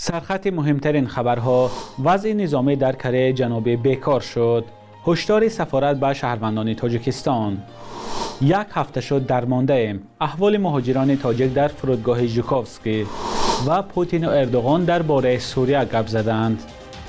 سرخط مهمترین خبرها: وضع نظامی در کره جنوبی بیکار شد. هشدار سفارت به شهروندان تاجیکستان. یک هفته شد درمانده ایم. احوال مهاجران تاجیک در فرودگاه ژوکوفسکی. و پوتین و اردوغان درباره سوریه گپ زدند.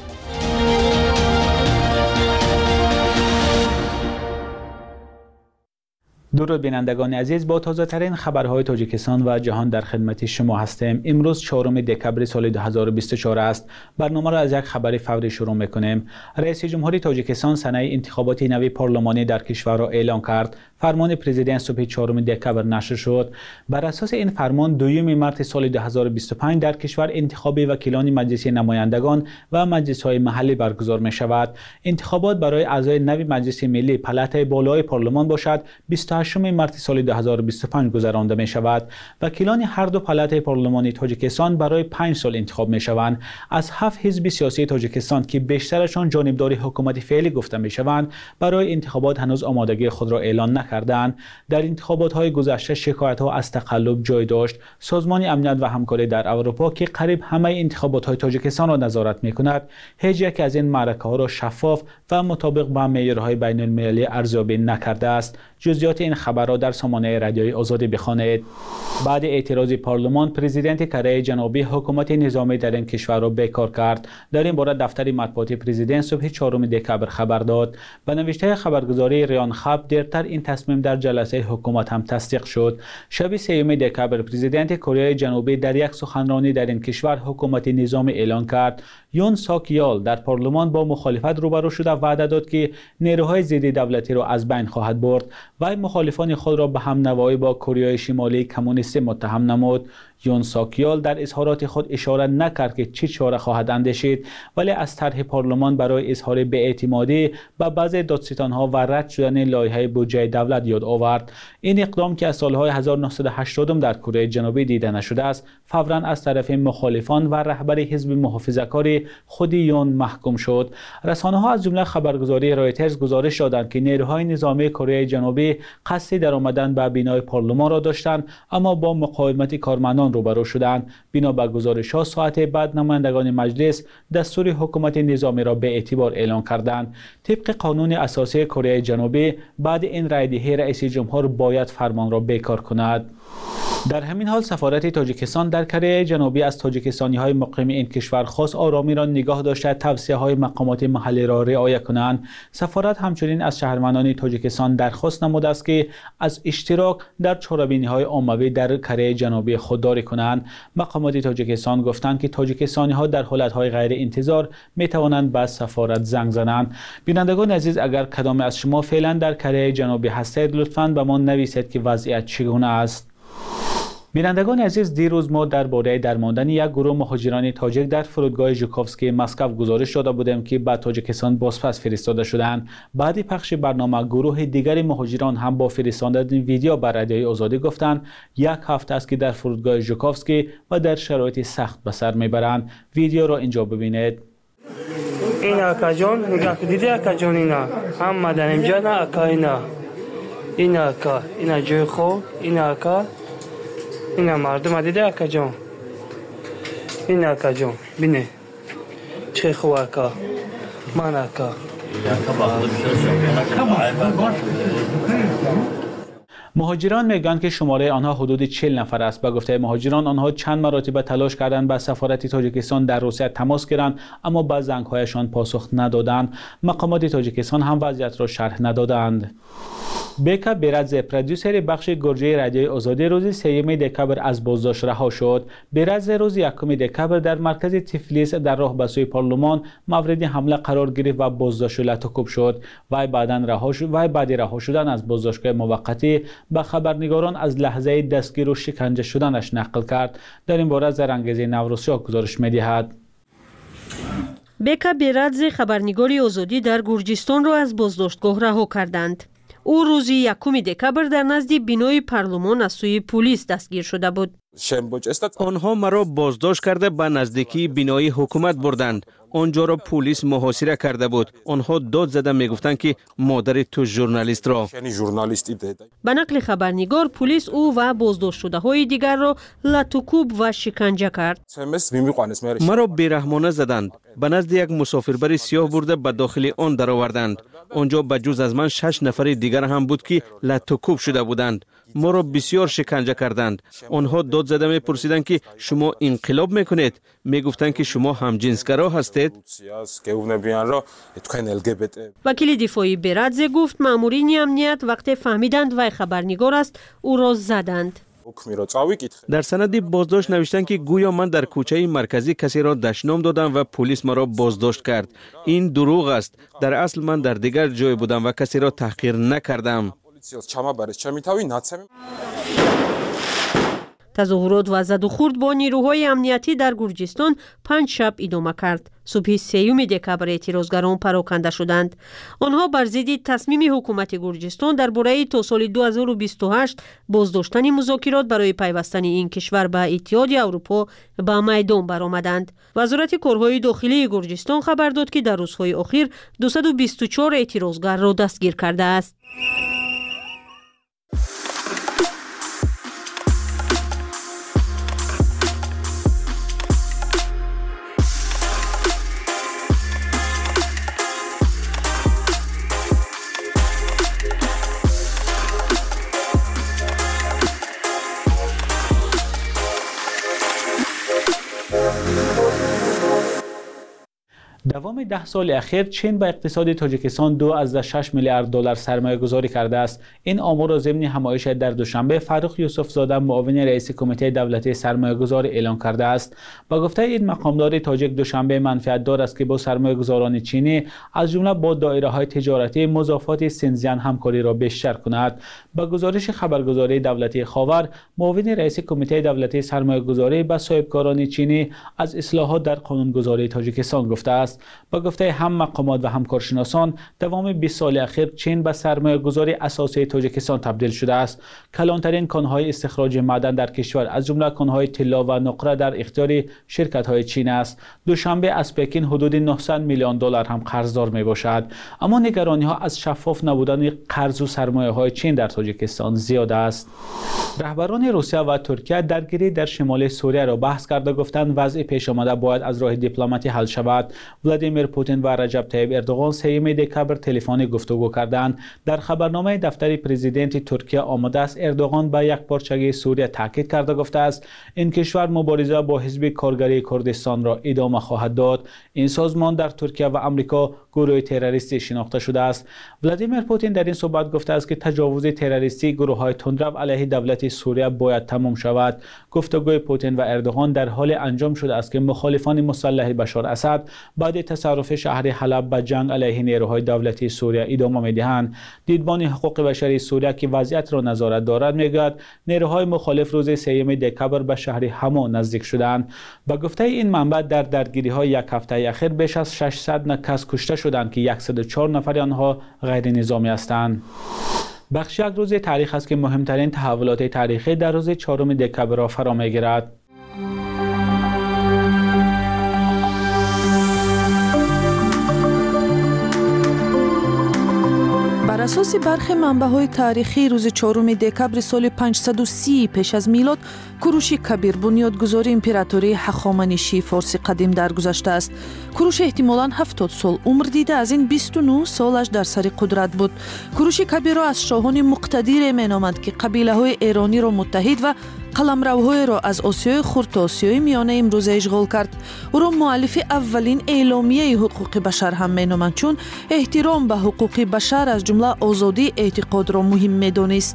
درود بینندگان عزیز، با تازه ترین خبرهای تاجیکستان و جهان در خدمت شما هستیم. امروز 4 دکبر سال 2024 است. برنامه را از یک خبر فوری شروع میکنیم. رئیس جمهوری تاجیکستان سنه انتخابات نوی پارلمانی در کشور را اعلام کرد. فرمان پرزیدنت صبح 4 دکبر نشر شد. بر اساس این فرمان 2 مارس سال 2025 در کشور انتخاب وکیلان مجلس نمایندگان و مجلس‌های محلی برگزار می شود. انتخابات برای اعضای نوی مجلس ملی پلاتای بالای پارلمان باشد 28 مارس سال 2025 گذرانده می شود. وکیلان هر دو پلاتای پارلمانی تاجیکستان برای 5 سال انتخاب می شوند. از 7 حزب سیاسی تاجیکستان که بیشترشان جانبدار حکومت فعلی گفته می شوند، برای انتخابات هنوز آمادگی خود را اعلان نکردند. در انتخابات های گذشته شکایت ها از تقلب جای داشت. سازمان امنیت و همکاری در اروپا که قریب همه انتخابات های تاجیکستان را نظارت می کند، هیچ یک از این معرکه ها را شفاف و مطابق با معیارهای بین المللی ارزیابی نکرده است. جزئیات این خبر را در سامانه رادیوی آزادی بخوانید. بعد اعتراض پارلمان، پرزیدنت کره جنوبی حکومت نظامی در این کشور را بیکار کرد. در این باره دفتر مطبوعاتی پرزیدنت صبح 4 دکبر خبر داد. به نوشته خبرگزاری ریان خب، دیرتر این تصمیم در جلسه حکومت هم تصدیق شد. شب 3 دکبر پرزیدنت کره جنوبی در یک سخنرانی در این کشور حکومت نظامی اعلان کرد. یون ساک یال در پارلمان با مخالفت روبرو شد و وعده داد که نیروهای ضد دولتی را از بین خواهد برد. و مخالفان خود را به هم نوایی با کره شمالی کمونیستی متهم نمود. یون ساک یال در اظهارات خود اشاره نکرد که چه چاره خواهد اندیشید، ولی از طرح پارلمان برای اظهار بی‌اعتمادی به بعضی دادستان‌ها و رد شدن لایحه بودجه دولت یاد آورد. این اقدام که از سالهای 1980 در کره جنوبی دیده نشده است، فوراً از طرف مخالفان و رهبر حزب محافظه‌کار خود یون محکوم شد. رسانه‌ها از جمله خبرگزاری رایترز گزارش دادند که نیروهای نظامی کره جنوبی قصد درآمدن به بینای پارلمان را داشتند، اما با مقاومت کارمندان روبرو شدند. بنا به گزارش‌ها ساعت بعد نمایندگان مجلس دستور حکومت نظامی را به اعتبار اعلان کردند. طبق قانون اساسی کره جنوبی، بعد این رأی‌دهی رئیس جمهور باید فرمان را بیکار کند. در همین حال سفارت تاجیکستان در کره جنوبی از تاجیکستانی‌های مقیم این کشور خواست آرامی را نگاه داشته توصیه‌های مقامات محلی را رعایت کنند. سفارت همچنین از شهروندان تاجیکستان درخواست نموده است که از اشتراک در چهاربینی‌های عمومی در کره جنوبی خودداری کنند. مقامات تاجیکستان گفتند که تاجیکستانی‌ها در حالت‌های غیر انتظار می‌توانند به سفارت زنگ زنند. بینندگان عزیز، اگر کدام از شما فعلا در کره جنوبی هستید، لطفاً به ما نویسید که وضعیت چگونه است. بینندگان عزیز، دیروز ما درباره درماندن یک گروه مهاجران تاجیک در فرودگاه ژوکوفسکی مسکو گزارش داده بودیم که به تاجیکستان بازپس فرستاده شدند. بعد پخش برنامه، گروه دیگری مهاجران هم با فرستاندن ویدیو بر رادیوی آزادی گفتند یک هفته است که در فرودگاه ژوکوفسکی و در شرایط سخت به سر میبرند. ویدیو را اینجا ببینید. این اکا جان، نگاه دیدی اکا جان، اینا هم مدن اینجا، نه اکا این اکا اینا جای خوب، این اکا اینا مردم دیده اکا جان، این اکا جان بینه چه خوب اکا، من اکا. مهاجران میگویند که شماره آنها حدود 40 نفر است. به گفته مهاجران، آنها چند مرتبه تلاش کردند به سفارت تاجیکستان در روسیه تماس گیرند، اما به زنگ‌هایشان پاسخ ندادند. مقامات تاجیکستان هم وضعیت را شرح ندادند. بیکا بیرادزه، پرودیوسر بخش گرجه رادیوی آزادی، روز 3 دکبر از بازداشت رها شد. بیرادزه روز 1 دکبر در مرکز تیفلیس در راه به سوی پارلمان مورد حمله قرار گرفت و بازداشت لطوکوب شد. وی بعد رها شدن از بازداشتگاه موقتی به خبرنگاران از لحظه دستگیر و شکنجه شدنش نقل کرد. در این باره زرانگیزی نوروسیاه گزارش می‌دهد. بیکا بیرادزه، خبرنگاری آزادی در گرجستان را از بازداشتگاه رها کردند. او روز 1 دکبر در نزد بینای پارلمان از سوی پلیس دستگیر شده بود. آنها مرا بازداشت کرده به نزدیکی بینای حکومت بردند. آنجا را پلیس محاصره کرده بود. آنها داد زده میگفتند که مادر تو ژورنالیست را. به نقل خبرنگار پلیس او و بازداشت شده های دیگر را لطوکوب و شکنجه کرد. مرا بیرحمانه زدند. به نزد یک مسافربر سیاه برده به داخل آن درآوردند. آنجا به جز از من 6 نفر دیگر هم بود که لطوکوب شده بودند. ما را بسیار شکنجه کردند. آنها داد زده میپرسیدند که شما انقلاب میکنید. میگفتند که شما همجنسگرا هستید. وکیل دفاعی برادزه گفت مامورین امنیت وقتی فهمیدند وی خبرنگار است او را زدند. در سند بازداشت نوشتند که گویا من در کوچه مرکزی کسی را دشنام دادم و پلیس مرا بازداشت کرد. این دروغ است. در اصل من در دیگر جای بودم و کسی را تحقیر نکردم. تظاهرات و زد و خورد با نیروهای امنیتی در گرجستان 5 شب ادامه کرد. صبح 3 دکبر اعتراضگران پراکنده شدند. آنها بر ضد تصمیم حکومت گرجستان درباره تا سال 2028 بازداشتن مذاکرات برای پیوستن این کشور به اتحاد اروپا به میدان برآمدند. وزارت کارهای داخلی گرجستان خبر داد که در روزهای اخیر 224 اعتراضگر را دستگیر کرده است. دوام 10 سال اخیر چین به اقتصاد تاجیکستان 2.6 میلیارد دلار سرمایه گذاری کرده است. این آمار را ضمن همایش در دوشنبه فرخ یوسف زاده معاون رئیس کمیته دولتی سرمایه گذاری اعلان کرده است. با گفته این مقامدار تاجیک دوشنبه منفعت دار است که با سرمایه گذاران چینی از جمله با دایره های تجارتی مضافات سنزیان همکاری را بیشتر کند. با گزارش خبرگزاری دولتی خاور، معاون رئیس کمیته دولتی سرمایه گذاری به صاحبکاران چینی از اصلاحات در قانونگذاری تاجیکستان گفته است. با گفته هم مقامات و همکارشناسان، دوام 20 سال اخیر چین به سرمایه گذاری اساسی تاجیکستان تبدیل شده است. کلانترین کانهای استخراج معدن در کشور از جمله کانهای طلا و نقره در اختیار شرکت های چین است. دوشنبه از پکین حدود 900 میلیون دلار هم قرضدار می باشد. اما نگرانی ها از شفاف نبودن قرض و سرمایه های چین در تاجیکستان زیاد است. رهبران روسیه و ترکیه درگیری در شمال سوریه را بحث کرده گفتند وضع پیش آمده باید از راه دیپلماتی حل شود. ولادیمیر پوتین و رجب طیب اردوغان 3 دکبر تلفنی گفتگو کردند. در خبرنامه دفتر پرزیدنت ترکیه آمده است اردوغان به یکپارچگی سوریه تاکید کرده گفته است این کشور مبارزه با حزب کارگری کردستان را ادامه خواهد داد. این سازمان در ترکیه و آمریکا گروه تروریستی شناخته شده است. ولادیمیر پوتین در این صحبت گفته است که تجاوز تروریستی گروه‌های تندرو علیه دولت سوریه باید تمام شود. گفتگوی پوتین و اردوغان در حال انجام شده است که مخالفان مسلح بشار اسد بعد تصرف شهر حلب به جنگ علیه نیروهای دولتی سوریه ادامه می‌دهند. دیدبان حقوق بشری سوریه که وضعیت را نظارت دارد میگوید نیروهای مخالف روز 3 دکبر به شهر حما نزدیک شدند. با گفته این منبع در درگیری‌های یک هفته اخیر بیش از 600 کس کشته شدند که 104 نفر آنها غیر نظامی هستند. بخش یک روز تاریخ است که مهمترین تحولات تاریخی در روز 4 دکبر را فرا می‌گیرد. بر اساس برخی منبع‌های تاریخی روز 4 دکبر سال 530 پیش از میلاد کوروش کبیر بنیادگذار امپراتوری هخامنشی فارس قدیم درگذشته است. کوروش احتمالاً 70 سال عمر دیده از این 29 سالش در سر قدرت بود. کوروش کبیر را از شاهان مقتدر مینامند که قبیله‌های ایرانی را متحد و قلمروهای را از آسیای خرد تا آسیای میانه امروزه اشغال کرد. او را مؤلف اولین اعلامیه حقوق بشر هم مینامند چون احترام به حقوق بشر از جمله آزادی اعتقاد را مهم میدانست.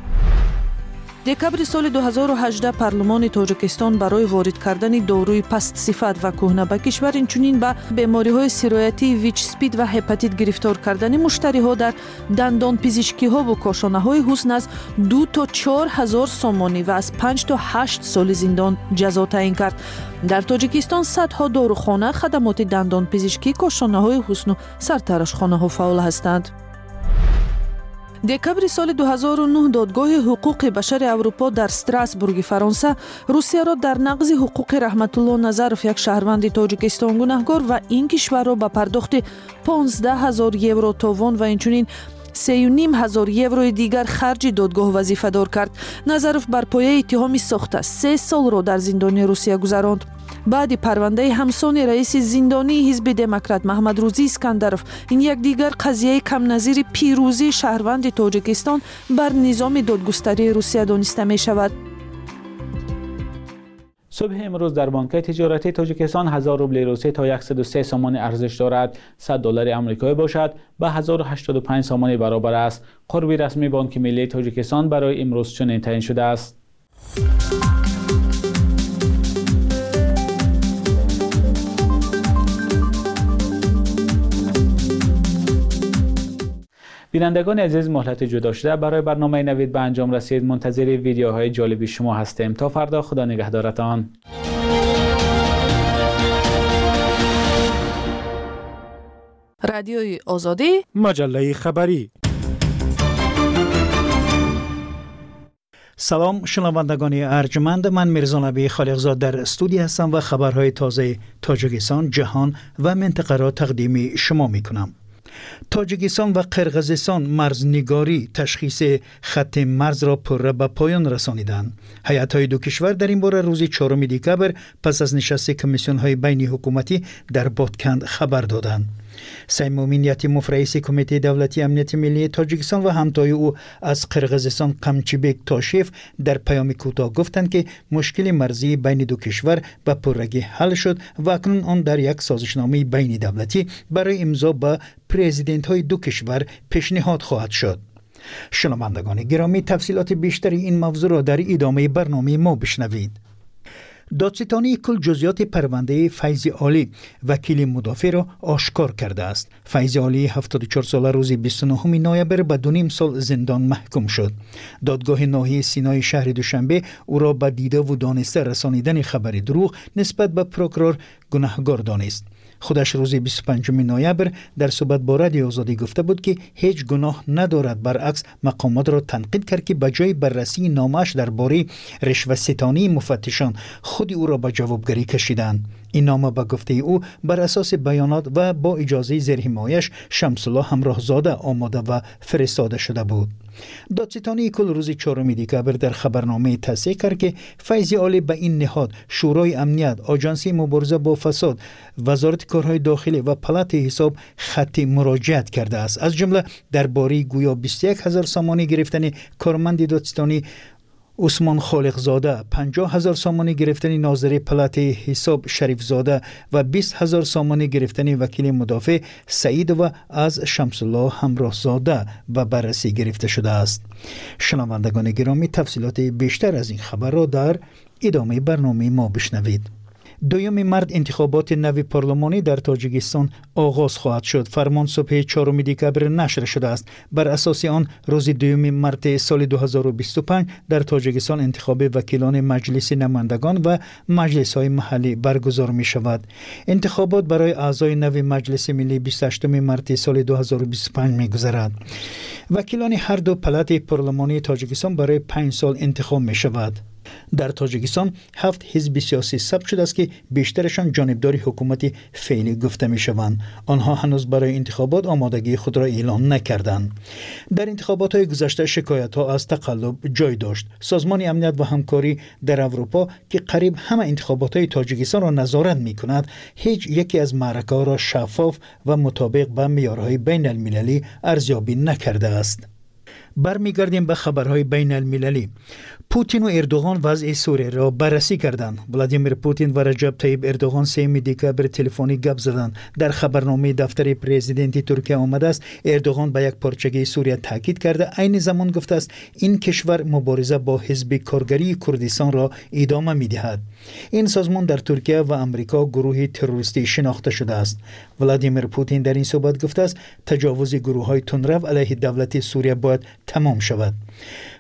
دکبر سال 2018 پارلمان تاجیکستان برای وارد کردن داروی پست صفت و کهنه به کشور اینچنین به بیماری‌های سرایتی ویچ اسپید و هپاتیت گرفتار کردن مشتری‌ها در دندان پزشکی‌ها و کاشانه‌های حسن از 2 تا 4 هزار سامانی و از 5 تا 8 سال زندان جزا تعیین کرد. در تاجیکستان صدها داروخانه، خدمات دندان پزشکی، کاشانه‌های حسن و سرتراشخانه‌ها فعال هستند. دکابر سال 2009 دادگاه حقوق بشر اروپا در استراسبورگ فرانسه روسیه را در نقض حقوق رحمت الله نظرов یک شهروند تاجیکستان گناهکار و این کشور را به پرداخت 15,000 یورو تاوان و اینچنین 3,500 یورو دیگر خرج دادگاه وظیفه دار کرد. نظرов بر پایه اتهامی ساخته 3 سال را در زندان روسیه گذراند. بعد پرونده همسان رئیس زندانی حزب دموکرات محمد روزی اسکندرов این یک دیگر قضیه کم نظیر پیروزی شهروند تاجیکستان بر نظام دادگستری روسیه دانسته می شود. صبح امروز در بانک تجارتی تاجیکستان 1000 روبل روسی تا 103 سامان ارزش دارد. 100 دلار آمریکایی باشد به 1085 سامان برابر است. قربی رسمی بانک ملی تاجیکستان برای امروز چنین تعیین شده است. بینندگان عزیز، مهلت جدا شده برای برنامه نوید به انجام رسید. منتظر ویدیوهای جالبی شما هستیم. تا فردا، خدا نگهدارتان. رادیوی آزادی، مجله خبری. سلام شنوندگان ارجمند، من میرزا نبی خالقزاد در استودیو هستم و خبرهای تازه تاجیکستان، جهان و منطقه را تقدیم شما میکنم. تاجیکستان و قرقیزستان مرزنگاری تشخیص خط مرز را پره به پایان رسانیدند. هیئت‌های دو کشور در این باره روز 4 دکبر پس از نشست کمیسیون‌های بین حکومتی در بادکند خبر دادند. سیمومین یتیموف رئیس کمیته دولتی امنیت ملی تاجیکستان و همتای او از قرقیزستان قمچیبک تاشیف در پیام کوتاه گفتند که مشکل مرزی بین دو کشور به پررگی حل شد و اکنون آن در یک سازشنامه بین دولتی برای امضا به پرزیدنت های دو کشور پیشنهاد خواهد شد. شنوندگان گرامی، تفصیلات بیشتری این موضوع را در ادامه برنامه ما بشنوید. دادستانی کل جزئیات پرونده فیض عالی وکیل مدافع را آشکار کرده است. فیض عالی 74 ساله روز 29 نوامبر به 2.5 سال زندان محکوم شد. دادگاه ناحیه سینای شهر دوشنبه او را به دیده و دانسته رسانیدن خبر دروغ نسبت به پروکرور گناهکار دانست. خودش روز 25 نوامبر در صحبت با رادیو آزادی گفته بود که هیچ گناه ندارد. برعکس مقامات را تنقید کرد که به جای بررسی نامش درباره رشوه‌ستانی مفتشان خود او را به جوابگری کشیدند. این نامه به گفته او بر اساس بیانات و با اجازه زیرحمایش شمس الله همراهزاده آماده و فرستاده شده بود. دادستانی کل روز 4 دکبر در خبرنامه تصحیح کرد که فیض عالی به این نهاد شورای امنیت، آژانسی مبارزه با فساد، وزارت کارهای داخلی و پلات حساب خط مراجعت کرده است. از جمله درباره گویا 21,000 سامانی گرفتن کارمند دادستانی عثمان خالقزاده، 50,000 سامانی گرفتن ناظر پلات حساب شریف زاده و 20,000 سامانی گرفتن وکیل مدافع سعید و از شمس الله همراهزاده و بررسی گرفته شده است. شنوندگان گرامی، تفصیلات بیشتر از این خبر را در ادامه برنامه ما بشنوید. 2 مارس انتخابات نو پارلمانی در تاجیکستان آغاز خواهد شد. فرمان صبح 4 دکبر نشر شده است. بر اساس آن روز 2 مارس سال 2025 در تاجیکستان انتخاب وکیلان مجلس نمایندگان و مجلس های محلی برگزار می شود. انتخابات برای اعضای نو مجلس ملی 28 مارس سال 2025 می گذرد. وکیلان هر دو پلات پارلمانی تاجیکستان برای 5 سال انتخاب می شود. در تاجیکستان 7 حزب سیاسی ثبت شده است که بیشترشان جانبدار حکومت فعلی گفته می شوند. آنها هنوز برای انتخابات آمادگی خود را اعلام نکردند. در انتخابات های گذشته شکایت ها از تقلب جای داشت. سازمان امنیت و همکاری در اروپا که قریب همه انتخابات های تاجیکستان را نظارت می کند، هیچ یکی از معرکه ها را شفاف و مطابق با معیارهای بین المللی ارزیابی نکرده است. برمیگردیم به خبرهای بین المللی. پوتین و اردوغان وضع سوریه را بررسی کردند. ولادیمیر پوتین و رجب طیب اردوغان 3 دکبر تلفنی گپ زدند. در خبرنامه دفتر پرزیدنت ترکیه آمده است اردوغان به یک پارچگی سوریه تاکید کرده، عین زمان گفته است این کشور مبارزه با حزب کارگری کردستان را ادامه می‌دهد. این سازمان در ترکیه و آمریکا گروه تروریستی شناخته شده است. ولادیمیر پوتین در این صحبت گفته است تجاوز گروه‌های تندرو علیه دولت سوریه باید تمام شود.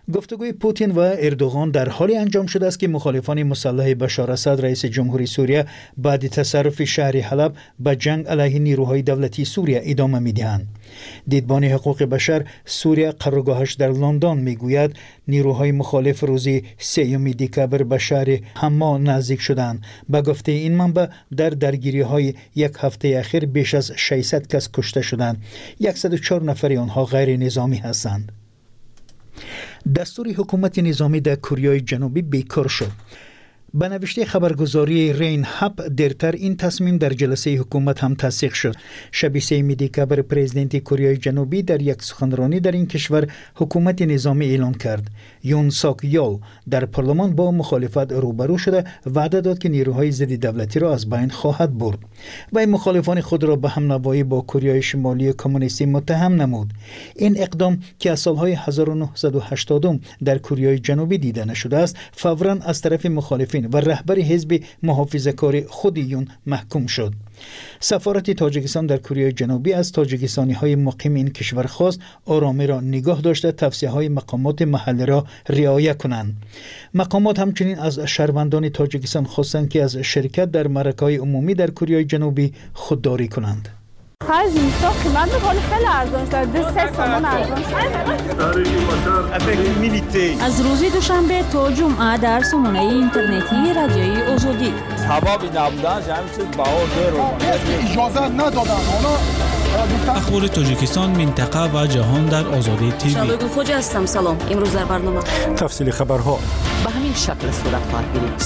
گفتگوی پوتین و اردوغان در حالی انجام شده است که مخالفان مسلح بشار اسد رئیس جمهوری سوریه بعد تصرف شهر حلب به جنگ علیه نیروهای دولتی سوریه ادامه می‌دهند. دیدبان حقوق بشر سوریه قرارگاهش در لندن میگوید نیروهای مخالف روز 3 دکبر به شهر حما نزدیک شدند. به گفته این منبع در درگیری‌های یک هفته اخیر بیش از 600 کس کشته شدند. 104 نفر آنها غیر نظامی هستند. دستور حکومت نظامی در کره جنوبی بیکار شد. به نوشته خبرگزاری رین هاپ دیرتر این تصمیم در جلسه حکومت هم تصدیق شد. شب 3 دکبر پرزیدنت کره جنوبی در یک سخنرانی در این کشور حکومت نظامی اعلام کرد. یون ساک یول در پارلمان با مخالفت روبرو شده وعده داد که نیروهای ضد دولتی را از بین خواهد برد. و مخالفان خود را به هم نوایی با کره شمالی کمونیستی متهم نمود. این اقدام که از سالهای 1980 در کره جنوبی دیده نشده است فوراً از طرف مخالفین و رهبر حزب محافظه‌کار خود یون محکوم شد. سفارت تاجیکستان در کره جنوبی از تاجیکستانی‌های مقیم این کشور خواست آرامی را نگاه داشته توصیه‌های مقامات محلی را رعایت کنند. مقامات همچنین از شهروندان تاجیکستان خواستند که از شرکت در معرکه‌های عمومی در کره جنوبی خودداری کنند. خرج اینستا قیمت می‌کنه خیلی ارزان شده 3 تومان ارزان شده. از روز دوشنبه تا جمعه در سامانه اینترنتی رادیوی آزادی ثوابی نبودن همین چیز اجازه ندادن. اخبار تاجیکستان، منطقه و جهان در آزادی تیوی. شادو خوجا هستم. سلام. امروز در برنامه تفصیل خبرها به همین شکل صورت خواهد گرفت.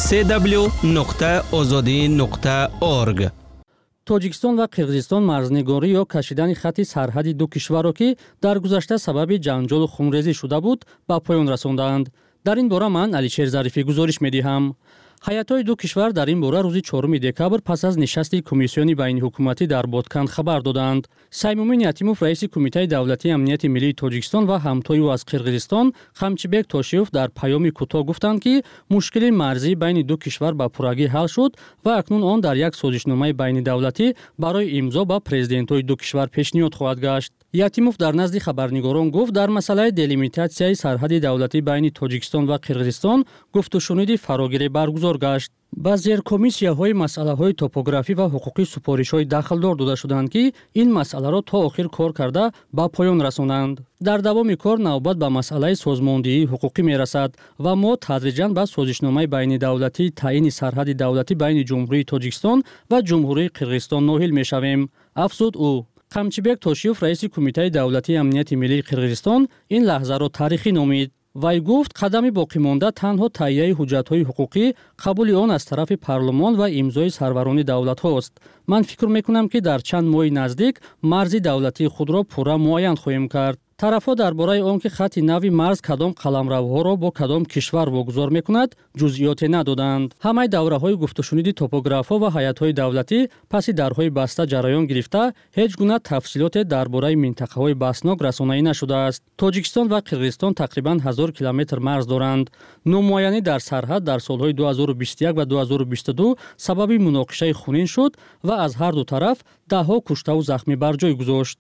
www.azadi.org. توجیکستان و قرغیزستان مرزنگاری یا کشیدن خط سرحدی دو کشورها که در گذشته سبب جنجال و خونریزی شده بود به پایان رساندند. در این باره من علیشیر ظریفی گزارش می‌دهم. هیئت‌های دو کشور در این باره روز 4 دکبر پس از نشست کمیسیون بین حکومتی در بادکند خبر دادند. سیمومین یتیموف رئیس کمیته دولتی امنیت ملی تاجیکستان و همتای او از قرغیزستان خمچیبک توشیوف در پیامی کوتاه گفتند که مشکل مرزی بین دو کشور به پرگی حل شد و اکنون آن در یک سازشنامه بین دولتی برای امضا با پرزیدنت‌های دو کشور پیشنهاد خواهد گشت. یتیموف در نزد خبرنگاران گفت در مسئله دلیمیتاسیای سرحد دولتی بین تاجیکستان و قرغیزستان گفت و شنود فراگیری برگزار گشت. با زیر کمیسیاهای مسئله‌های توپوگرافی و حقوقی سپارش‌های داخلدار داده شدند که این مسئله را تا آخر کار کرده به پایان رسانند. در دوام کار نوبت به مسئله سازماندهی حقوقی میرسد و ما تدریجاً به سازشنامه بین دولتی تعیین سرحد دولتی بین جمهوری تاجیکستان و جمهوری قرغیزستان نائل میشویم. افزود او. خمچیبک توشیوف رئیس کمیته دولتی امنیت ملی قرغیزستان این لحظه را تاریخی نامید. وی گفت قدم باقی مانده تنها تهیه حجت‌های حقوقی، قبول آن از طرف پارلمان و امضای سروران دولت‌ها است. من فکر می‌کنم که در چند ماه نزدیک مرز دولتی خود را پورا معین خواهیم کرد. طرف‌ها درباره آنکه خط نوی مرز کدام قلمروها را با کدام کشور واگذار می‌کند جزئیات ندادند. همه دوره‌های گفت و شنود توپوگراف‌ها و هیئت‌های دولتی پس درهای بسته جریان گرفته هیچ گونه تفصیلات درباره منطقه‌های بحثناک رسانه‌ای نشده است. تاجیکستان و قرغیزستان تقریباً 1000 کیلومتر مرز دارند. نومایانی در سرحد در سال‌های 2021 و 2022 سبب مناقشه خونین شد و از هر دو طرف ده‌ها کشته و زخمی بر جای گذاشت.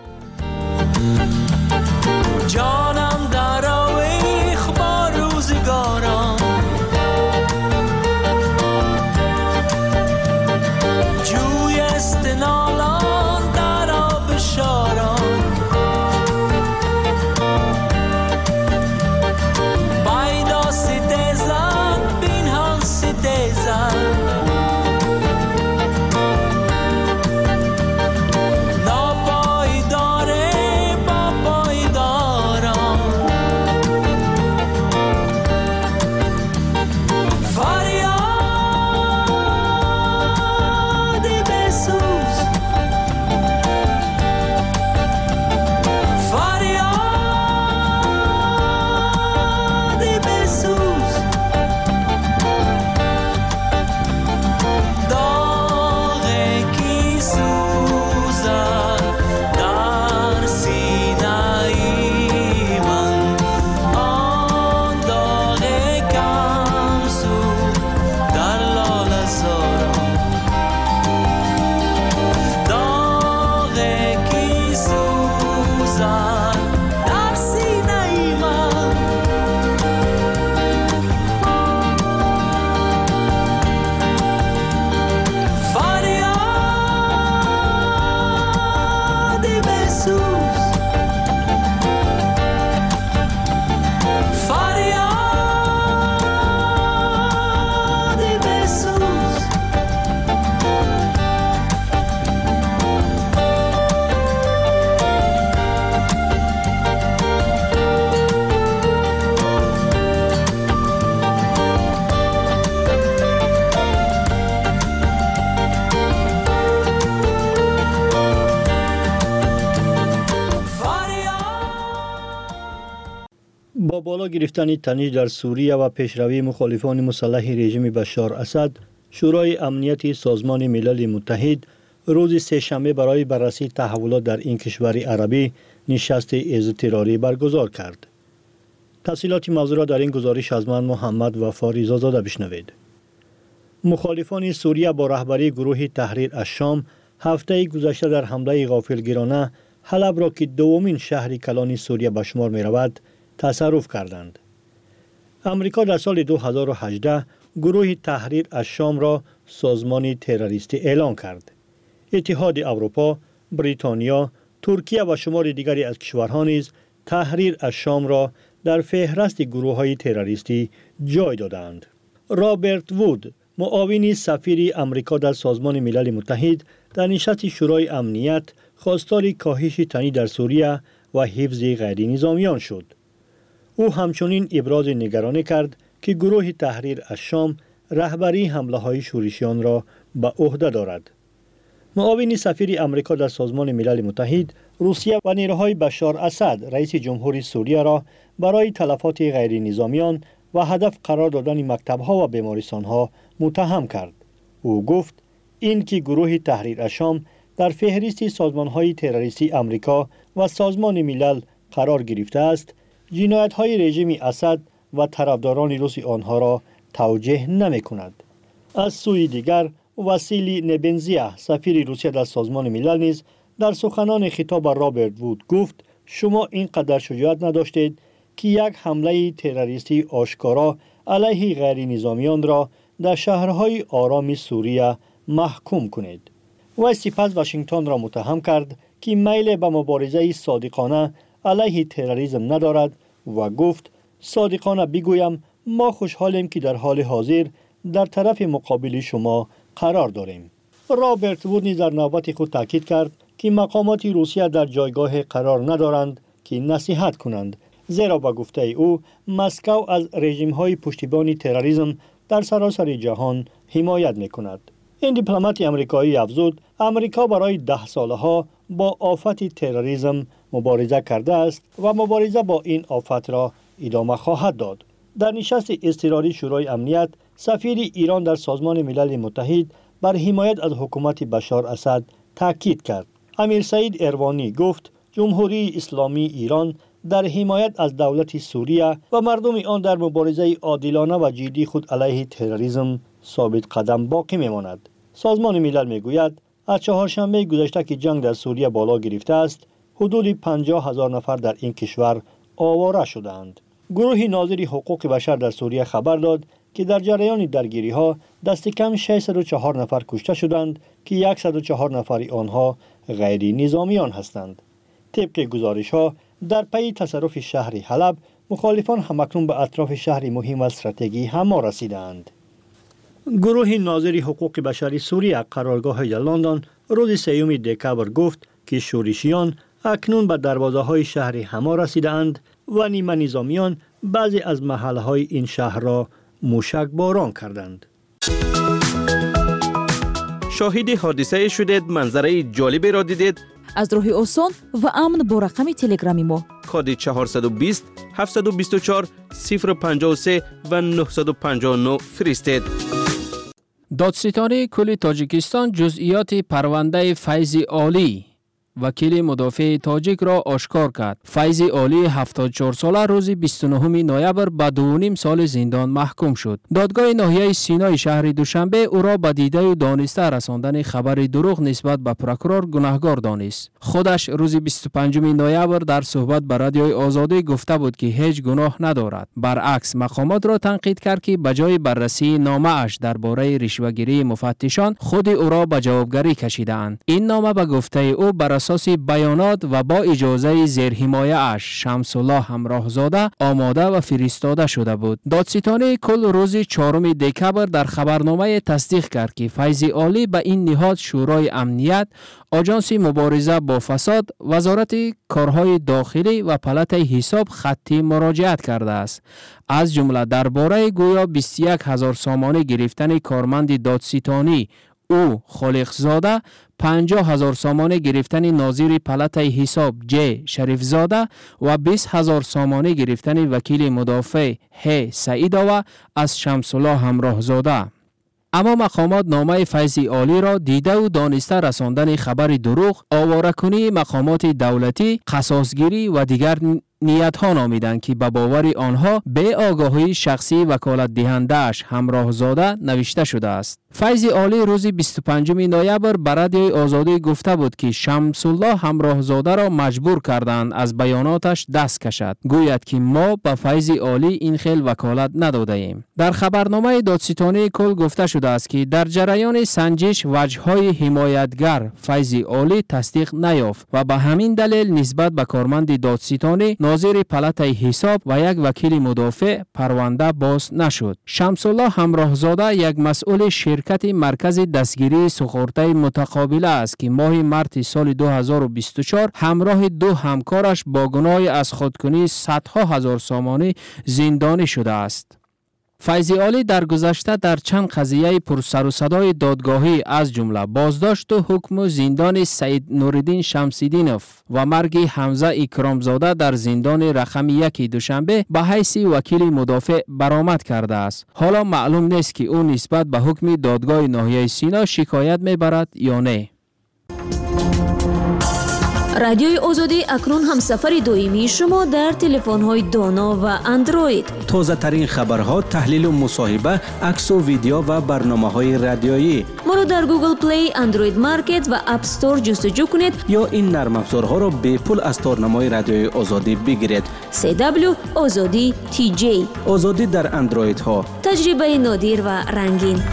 جانم در آویخ با روزگاران جوی استنالان در آب شاران بایدا سیده زن بین هم سیده زن ناپایدار با بالا گرفتن تنش در سوریه و پیشروی مخالفان مسلح رژیم بشار اسد، شورای امنیتی سازمان ملل متحد روز سه‌شنبه برای بررسی تحولات در این کشور عربی نشست اضطراری برگزار کرد. تفصیلات موضوع را در این گزارش از من محمد وفا رضازاده بشنوید. مخالفان سوریه با رهبری گروه تحریر الشام هفته گذشته در حمله غافلگیرانه حلب را که دومین شهر کلان سوریه به شمار می رود تصرف کردند. امریکا در سال 2018 گروه تحریر الشام را سازمان تروریستی اعلام کرد. اتحاد اروپا، بریتانیا، ترکیه و شمار دیگری از کشورها نیز تحریر الشام را در فهرست گروه‌های تروریستی جای دادند. رابرت وود، معاون سفیر امریکا در سازمان ملل متحد، در نشست شورای امنیت خواستار کاهش تنش در سوریه و حفظ غیر نظامیان شد. او همچنین ابراز نگرانی کرد که گروه تحریر الشام رهبری حمله‌های شورشیان را به عهده دارد. معاون سفیر امریکا در سازمان ملل متحد، روسیه و نیروهای بشار اسد رئیس جمهوری سوریه را برای تلفات غیر نظامیان و هدف قرار دادن مکتب‌ها و بیمارستان‌ها متهم کرد. او گفت این که گروه تحریر الشام در فهرست سازمان‌های تروریستی امریکا و سازمان ملل قرار گرفته است، جنایت‌های رژیم اسد و طرفداران روس آنها را توجیه نمی‌کند. از سوی دیگر واسیلی نبنزیا، سفیر روسیه در سازمان ملل نیز در سخنان خطاب رابرت وود گفت شما اینقدر شجاعت نداشتید که یک حمله تروریستی آشکارا علیه غیر نظامیان را در شهرهای آرام سوریه محکوم کنید. و سپس واشنگتن را متهم کرد که میل به مبارزه صادقانه علیه تروریسم ندارد و گفت صادقانه بگویم ما خوشحالیم که در حال حاضر در طرف مقابل شما قرار داریم. رابرت وود نیز در نوبت خود تاکید کرد که مقامات روسیه در جایگاه قرار ندارند که نصیحت کنند، زیرا با گفته او مسکو از رژیم‌های پشتیبان تروریسم در سراسر جهان حمایت می‌کند. این دیپلمات آمریکایی افزود امریکا برای 10 سالها با آفت تروریسم مبارزه کرده است و مبارزه با این آفت را ادامه خواهد داد. در نشست اضطراری شورای امنیت، سفیر ایران در سازمان ملل متحد بر حمایت از حکومت بشار اسد تاکید کرد. امیر سعید اروانی گفت جمهوری اسلامی ایران در حمایت از دولت سوریه و مردم آن در مبارزه عادلانه و جدی خود علیه تروریسم ثابت قدم باقی میماند. سازمان ملل میگوید از چهارشنبه گذشته که جنگ در سوریه بالا گرفته است، حدود 50,000 نفر در این کشور آواره شدند. گروه ناظر حقوق بشر در سوریه خبر داد که در جریان درگیری‌ها دست کم 604 نفر کشته شدند که 104 نفر آنها غیر نظامیان هستند. طبق گزارش‌ها در پی تصرف شهر حلب، مخالفان همکنون به اطراف شهر مهم و استراتژیکی حما رسیدند. گروه ناظر حقوق بشری سوریه قرارگاه در لندن روز 3 دکبر گفت که شورشیان اکنون به دروازه‌های شهر حما رسیدند و نیمه نظامیان بعضی از محله‌های این شهر را موشک باران کردند. شاهد حادثه شدید، منظره جالبی را دیدید؟ از راه آسان و امن با رقم تلگرامی ما کد 420 724 053 و 959 فرستید. دادستانی کل تاجیکستان جزئیات پرونده فیض عالی وکیل مدافع تاجیک را آشکار کرد. فیض عالی 74 ساله روز 29 نوامبر به 2.5 سال زندان محکوم شد. دادگاه ناحیه سینای شهر دوشنبه او را به دیده و دانسته رساندن خبر دروغ نسبت به پروکورور گناهکار دانست. خودش روز 25 نوامبر در صحبت به رادیوی آزادی گفته بود که هیچ گناه ندارد. برعکس مقامات را تنقید کرد که بجای بررسی نامه اش درباره رشوه‌گیری مفتشان، خود او را به جوابگری کشیدند. این نامه به گفته او بر اساس بیانات و با اجازه زیر حمایه اش شمس الله همراهزاده آماده و فرستاده شده بود. دادستانی کل روز 4 دکبر در خبرنامه تصدیق کرد که فیض عالی به این نهاد شورای امنیت، آژانس مبارزه با فساد، وزارت کارهای داخلی و پلات حساب خطی مراجعت کرده است. از جمله درباره گویا 21,000 سامانه گرفتن کارمند دادستانی او خالقزاده 50,000 سامانه گرفتن ناظر پلت حساب جی شریف زاده و 20,000 سامانه گرفتن وکیل مدافع ه سعیداوه از شمس الله همراه زاده. اما مقامات نامه فیض عالی را دیده و دانسته رساندن خبر دروغ، آواره‌کنی مقامات دولتی، قصاصگیری و دیگر نیت ها نامیدند که به باور آنها به آگاهی شخصی وکالت دهنده‌اش همراه زاده نوشته شده است. فیض عالی روز 25 نوامبر بر رادیوی آزادی گفته بود که شمس الله همراه زاده را مجبور کردند از بیاناتش دست کشد. گوید که ما به فیض عالی این خیل وکالت نداده ایم. در خبرنامه دادستانی کل گفته شده است که در جریان سنجش وجه‌های حمایتگر فیض عالی تصدیق نیافت و به همین دلیل نسبت به کارمند دادستانی ناظر پلت حساب و یک وکیل مدافع پرونده باز نشد. شمس الله همراه زاده یک مسئول شرکت مرکز دستگیری سخورته متقابله است که ماه مارس سال 2024 همراه دو همکارش با گناه از خودکنی صدها هزار سامانه زندانی شده است. فیض عالی در گذشته در چند قضیه پر سر و صدای دادگاهی از جمله بازداشت و حکم زندان سید نورالدین شمس‌الدینوف و مرگ حمزه اکرامزاده در زندان رقم 1 دوشنبه به حیث وکیل مدافع برآمد کرده است. حالا معلوم نیست که او نسبت به حکم دادگاه ناحیه سینا شکایت میبرد یا نه. رادیوی آزادی اکنون هم سفر دویمی شما در تلفن‌های دانا و اندروید. تازه ترین خبرها، تحلیل و مصاحبه، عکس و ویدیو و برنامه‌های رادیویی. ما رو در گوگل پلی، اندروید مارکت و اپ استور جستجو کنید یا این نرم افزارها را به پول از تارنمای رادیوی آزادی بگیرید. CW آزادی TJ. آزادی در اندروید ها. تجربه نادر و رنگین.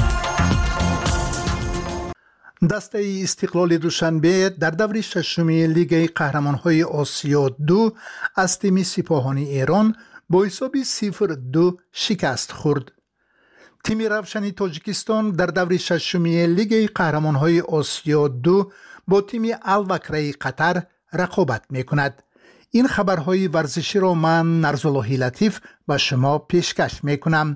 دسته استقلال دوشنبه در دور ششم لیگ قهرمان‌های آسیا 2 از تیم سپاهان ایران با حساب 0-2 شکست خورد. تیم روشن تاجیکستان در دور ششم لیگ قهرمان‌های آسیا 2 با تیم الوکره قطر رقابت می‌کند. این خبرهای ورزشی را من نرزاللهی لطیف به شما پیشکش می‌کنم.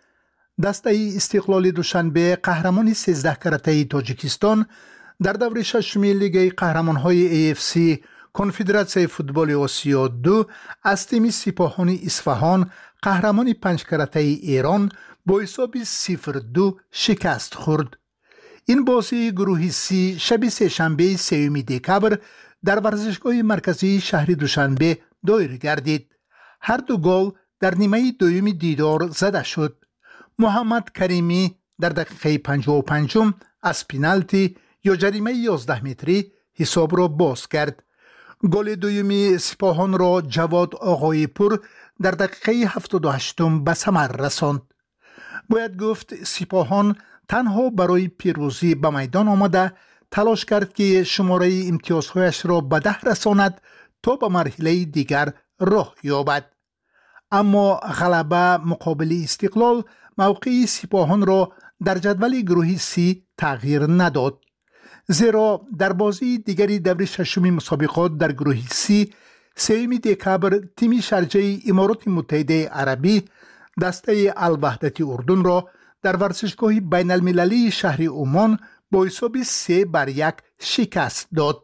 دسته استقلال دوشنبه قهرمان 13 کرته تاجیکستان در دور ششم لیگ قهرمان‌های AFC کنفدراسیون فوتبال آسیا 2 از تیم سپاهان اصفهان قهرمان 5 کرته ایران با حساب 0-2 شکست خورد. این بازی گروه C شب سه‌شنبه 3 دکبر در ورزشگاه مرکزی شهر دوشنبه دایر گردید. هر دو گل در نیمه دوم دیدار زده شد. محمد کریمی در دقیقه 55 از پنالتی یا جریمه 11 متری حساب را باز کرد. گل دومی سپاهان را جواد آقای پور در دقیقه 78 به ثمر رساند. باید گفت سپاهان تنها برای پیروزی به میدان آمده تلاش کرد که شماره امتیازهایش را به 10 رساند تا به مرحله دیگر راه یابد. اما غلبه مقابل استقلال موقع سپاهان را در جدول گروه C تغییر نداد، زیرا در بازی دیگری دور ششم مسابقات در گروه C 3 دکبر تیم شارجه امارات متحده عربی دسته الوحدت اردن را در ورزشگاه بین المللی شهر عمان با حساب 3-1 شکست داد.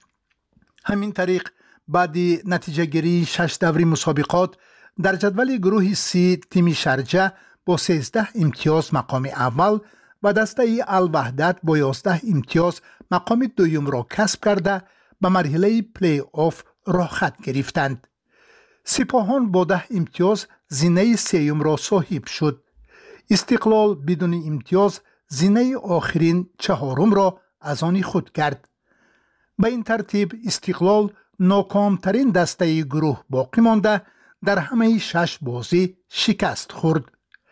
همین طریق بعد نتیجه گیری 6 دور مسابقات در جدول گروه C تیم شارجه با 13 امتیاز مقام اول و دسته الوحدت با 11 امتیاز مقام دوم را کسب کرده به مرحله پلی آف راه خط گرفتند. سپاهان با 10 امتیاز زینه سوم را صاحب شد. استقلال بدون امتیاز زینه آخرین چهارم را از آن خود کرد. به این ترتیب استقلال ناکامترین دسته گروه باقی مانده در همه 6 بازی شکست خورد.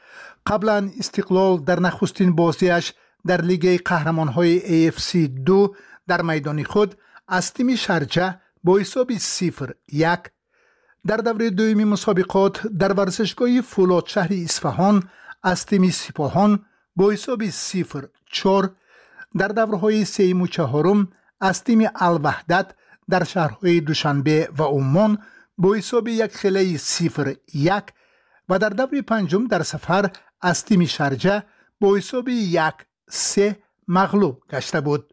قبلا استقلال در نخستین بازیش در لیگ قهرمان‌های AFC 2 در میدان خود از تیم شارجه با حساب 0-1 در دوره دوم مسابقات در ورزشگاه فولاد شهر اصفهان از تیم سپاهان با حساب 0-4 در دورهای سوم و چهارم از تیم الوحدت در شهرهای دوشنبه و عمان با حساب 1-0 و در دور پنجم در سفر از تیم شارجه با حساب 1-3 مغلوب گشته بود.